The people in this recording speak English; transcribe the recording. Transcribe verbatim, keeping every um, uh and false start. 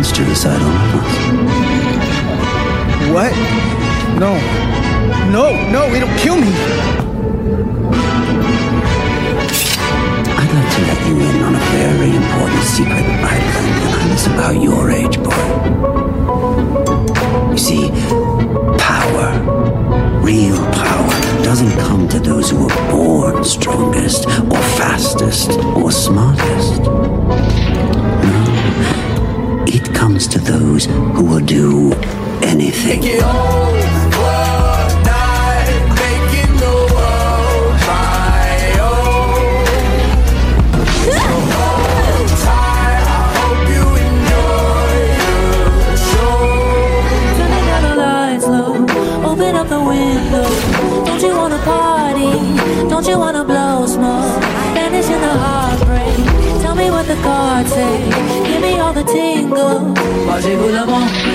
suicidal mass. What? No. No, no, it'll kill me. I'd like to let you in on a very important secret I've learned when I was about your age, boy. You see, power, real power, doesn't come to those who are born strongest, or fastest, or smartest. No, it comes to those who will do anything. Take it all one night, making the world my own. So hold tight, I hope you enjoy the show. Turning down the lights low, open up the window. Don't you wanna party? Don't you wanna blow smoke? Vanish in the heartbreak. Tell me what the cards say. Give me all the tingles. Passez-vous la main.